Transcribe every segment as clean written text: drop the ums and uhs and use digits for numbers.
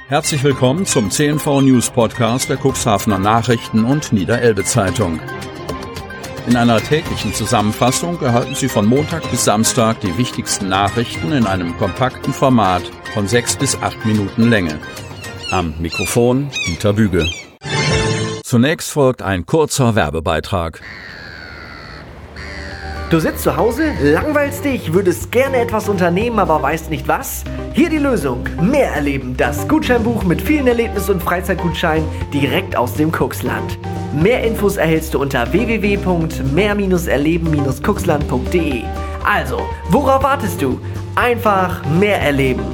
Herzlich willkommen zum CNV News Podcast der Cuxhavener Nachrichten und Niederelbe Zeitung. In einer täglichen Zusammenfassung erhalten Sie von Montag bis Samstag die wichtigsten Nachrichten in einem kompakten Format von 6 bis 8 Minuten Länge. Am Mikrofon Dieter Büge. Zunächst folgt ein kurzer Werbebeitrag. Du sitzt zu Hause, langweilst dich, würdest gerne etwas unternehmen, aber weißt nicht was? Hier die Lösung. Mehr erleben. Das Gutscheinbuch mit vielen Erlebnis- und Freizeitgutscheinen direkt aus dem Cuxland. Mehr Infos erhältst du unter www.mehr-erleben-cuxland.de. Also, worauf wartest du? Einfach mehr erleben.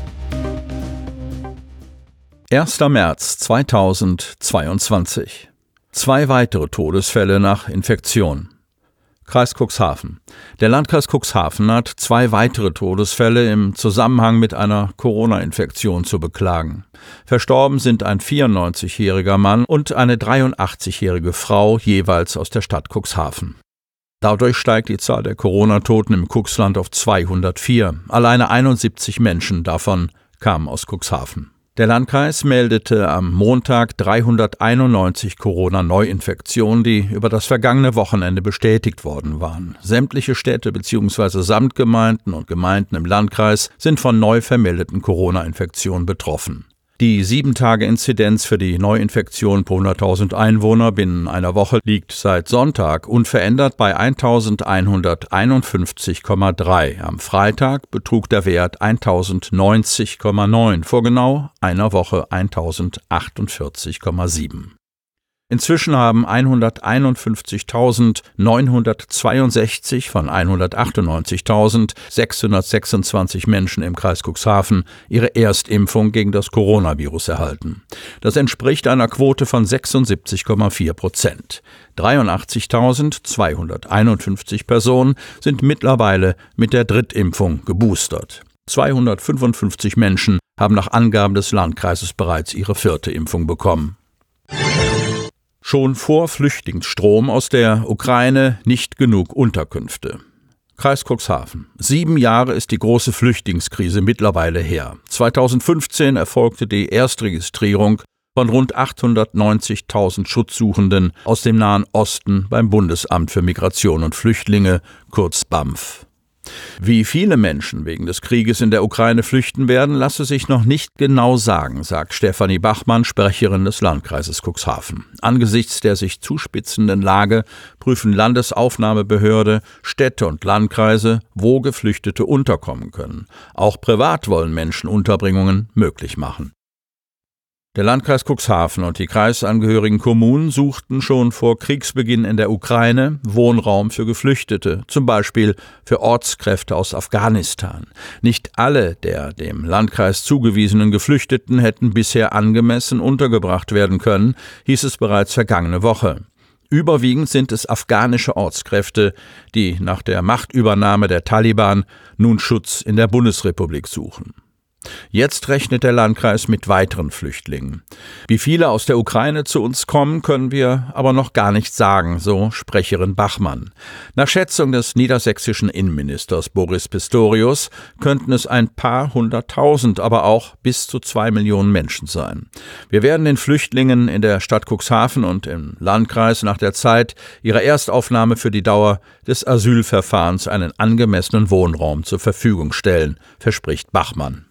1. März 2022. 2 weitere Todesfälle nach Infektion. Kreis Cuxhaven. Der Landkreis Cuxhaven hat 2 weitere Todesfälle im Zusammenhang mit einer Corona-Infektion zu beklagen. Verstorben sind ein 94-jähriger Mann und eine 83-jährige Frau, jeweils aus der Stadt Cuxhaven. Dadurch steigt die Zahl der Corona-Toten im Cuxland auf 204. Alleine 71 Menschen davon kamen aus Cuxhaven. Der Landkreis meldete am Montag 391 Corona-Neuinfektionen, die über das vergangene Wochenende bestätigt worden waren. Sämtliche Städte bzw. Samtgemeinden und Gemeinden im Landkreis sind von neu vermeldeten Corona-Infektionen betroffen. Die 7-Tage-Inzidenz für die Neuinfektion pro 100.000 Einwohner binnen einer Woche liegt seit Sonntag unverändert bei 1.151,3. Am Freitag betrug der Wert 1.090,9, vor genau einer Woche 1.048,7. Inzwischen haben 151.962 von 198.626 Menschen im Kreis Cuxhaven ihre Erstimpfung gegen das Coronavirus erhalten. Das entspricht einer Quote von 76,4%. 83.251 Personen sind mittlerweile mit der Drittimpfung geboostert. 255 Menschen haben nach Angaben des Landkreises bereits ihre 4. Impfung bekommen. Schon vor Flüchtlingsstrom aus der Ukraine nicht genug Unterkünfte. Kreis Cuxhaven. 7 Jahre ist die große Flüchtlingskrise mittlerweile her. 2015 erfolgte die Erstregistrierung von rund 890.000 Schutzsuchenden aus dem Nahen Osten beim Bundesamt für Migration und Flüchtlinge, kurz BAMF. Wie viele Menschen wegen des Krieges in der Ukraine flüchten werden, lasse sich noch nicht genau sagen, sagt Stefanie Bachmann, Sprecherin des Landkreises Cuxhaven. Angesichts der sich zuspitzenden Lage prüfen Landesaufnahmebehörde, Städte und Landkreise, wo Geflüchtete unterkommen können. Auch privat wollen Menschen Unterbringungen möglich machen. Der Landkreis Cuxhaven und die kreisangehörigen Kommunen suchten schon vor Kriegsbeginn in der Ukraine Wohnraum für Geflüchtete, zum Beispiel für Ortskräfte aus Afghanistan. Nicht alle der dem Landkreis zugewiesenen Geflüchteten hätten bisher angemessen untergebracht werden können, hieß es bereits vergangene Woche. Überwiegend sind es afghanische Ortskräfte, die nach der Machtübernahme der Taliban nun Schutz in der Bundesrepublik suchen. Jetzt rechnet der Landkreis mit weiteren Flüchtlingen. Wie viele aus der Ukraine zu uns kommen, können wir aber noch gar nicht sagen, so Sprecherin Bachmann. Nach Schätzung des niedersächsischen Innenministers Boris Pistorius könnten es ein paar 100.000, aber auch bis zu 2 Millionen Menschen sein. Wir werden den Flüchtlingen in der Stadt Cuxhaven und im Landkreis nach der Zeit ihrer Erstaufnahme für die Dauer des Asylverfahrens einen angemessenen Wohnraum zur Verfügung stellen, verspricht Bachmann.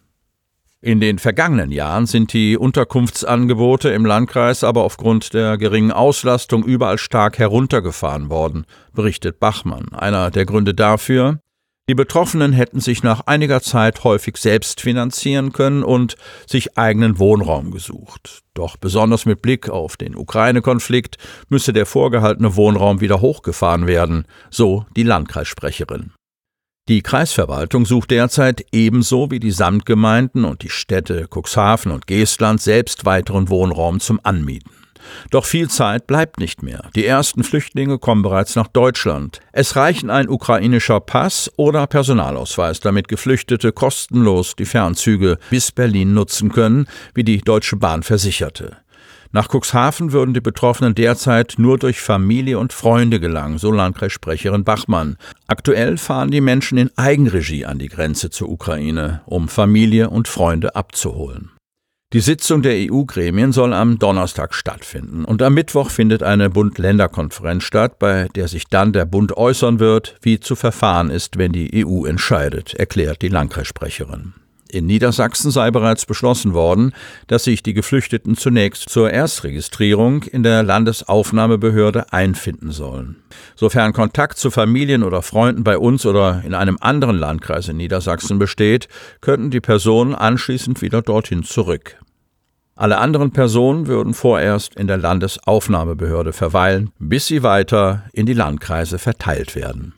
In den vergangenen Jahren sind die Unterkunftsangebote im Landkreis aber aufgrund der geringen Auslastung überall stark heruntergefahren worden, berichtet Bachmann. Einer der Gründe dafür: Die Betroffenen hätten sich nach einiger Zeit häufig selbst finanzieren können und sich eigenen Wohnraum gesucht. Doch besonders mit Blick auf den Ukraine-Konflikt müsse der vorgehaltene Wohnraum wieder hochgefahren werden, so die Landkreissprecherin. Die Kreisverwaltung sucht derzeit ebenso wie die Samtgemeinden und die Städte Cuxhaven und Geestland selbst weiteren Wohnraum zum Anmieten. Doch viel Zeit bleibt nicht mehr. Die ersten Flüchtlinge kommen bereits nach Deutschland. Es reichen ein ukrainischer Pass oder Personalausweis, damit Geflüchtete kostenlos die Fernzüge bis Berlin nutzen können, wie die Deutsche Bahn versicherte. Nach Cuxhaven würden die Betroffenen derzeit nur durch Familie und Freunde gelangen, so Landkreissprecherin Bachmann. Aktuell fahren die Menschen in Eigenregie an die Grenze zur Ukraine, um Familie und Freunde abzuholen. Die Sitzung der EU-Gremien soll am Donnerstag stattfinden und am Mittwoch findet eine Bund-Länder-Konferenz statt, bei der sich dann der Bund äußern wird, wie zu verfahren ist, wenn die EU entscheidet, erklärt die Landkreissprecherin. In Niedersachsen sei bereits beschlossen worden, dass sich die Geflüchteten zunächst zur Erstregistrierung in der Landesaufnahmebehörde einfinden sollen. Sofern Kontakt zu Familien oder Freunden bei uns oder in einem anderen Landkreis in Niedersachsen besteht, könnten die Personen anschließend wieder dorthin zurück. Alle anderen Personen würden vorerst in der Landesaufnahmebehörde verweilen, bis sie weiter in die Landkreise verteilt werden.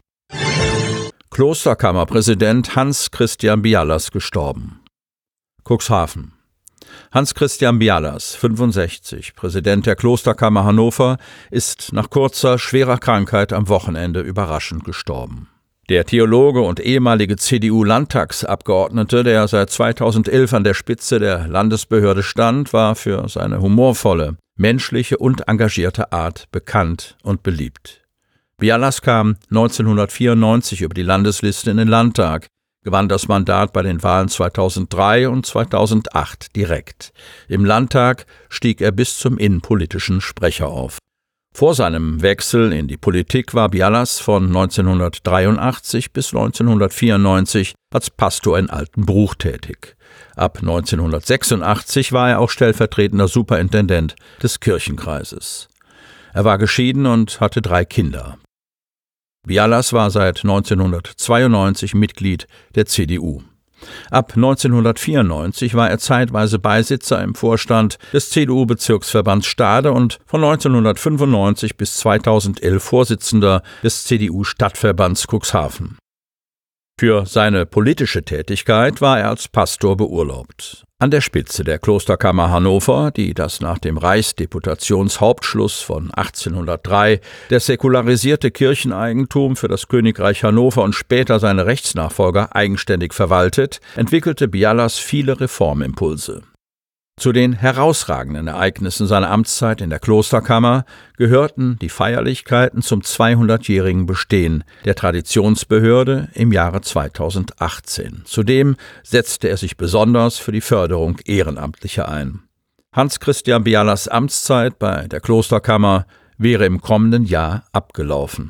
Klosterkammerpräsident Hans-Christian Bialas gestorben. Cuxhaven. Hans-Christian Bialas, 65, Präsident der Klosterkammer Hannover, ist nach kurzer, schwerer Krankheit am Wochenende überraschend gestorben. Der Theologe und ehemalige CDU-Landtagsabgeordnete, der seit 2011 an der Spitze der Landesbehörde stand, war für seine humorvolle, menschliche und engagierte Art bekannt und beliebt. Bialas kam 1994 über die Landesliste in den Landtag, gewann das Mandat bei den Wahlen 2003 und 2008 direkt. Im Landtag stieg er bis zum innenpolitischen Sprecher auf. Vor seinem Wechsel in die Politik war Bialas von 1983 bis 1994 als Pastor in Altenbruch tätig. Ab 1986 war er auch stellvertretender Superintendent des Kirchenkreises. Er war geschieden und hatte 3 Kinder. Bialas war seit 1992 Mitglied der CDU. Ab 1994 war er zeitweise Beisitzer im Vorstand des CDU-Bezirksverbands Stade und von 1995 bis 2011 Vorsitzender des CDU-Stadtverbands Cuxhaven. Für seine politische Tätigkeit war er als Pastor beurlaubt. An der Spitze der Klosterkammer Hannover, die das nach dem Reichsdeputationshauptschluss von 1803 der säkularisierte Kircheneigentum für das Königreich Hannover und später seine Rechtsnachfolger eigenständig verwaltet, entwickelte Bialas viele Reformimpulse. Zu den herausragenden Ereignissen seiner Amtszeit in der Klosterkammer gehörten die Feierlichkeiten zum 200-jährigen Bestehen der Traditionsbehörde im Jahre 2018. Zudem setzte er sich besonders für die Förderung Ehrenamtlicher ein. Hans-Christian Bialas Amtszeit bei der Klosterkammer wäre im kommenden Jahr abgelaufen.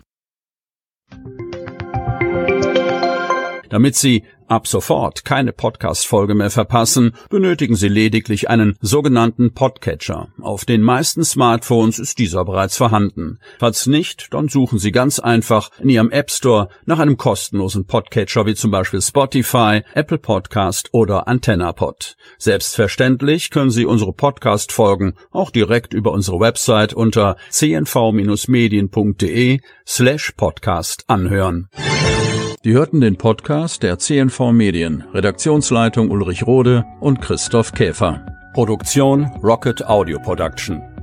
Damit Sie ab sofort keine Podcast-Folge mehr verpassen, benötigen Sie lediglich einen sogenannten Podcatcher. Auf den meisten Smartphones ist dieser bereits vorhanden. Falls nicht, dann suchen Sie ganz einfach in Ihrem App Store nach einem kostenlosen Podcatcher wie zum Beispiel Spotify, Apple Podcast oder AntennaPod. Selbstverständlich können Sie unsere Podcast-Folgen auch direkt über unsere Website unter cnv-medien.de/podcast anhören. Sie hörten den Podcast der CNV Medien, Redaktionsleitung Ulrich Rode und Christoph Käfer. Produktion Rocket Audio Production.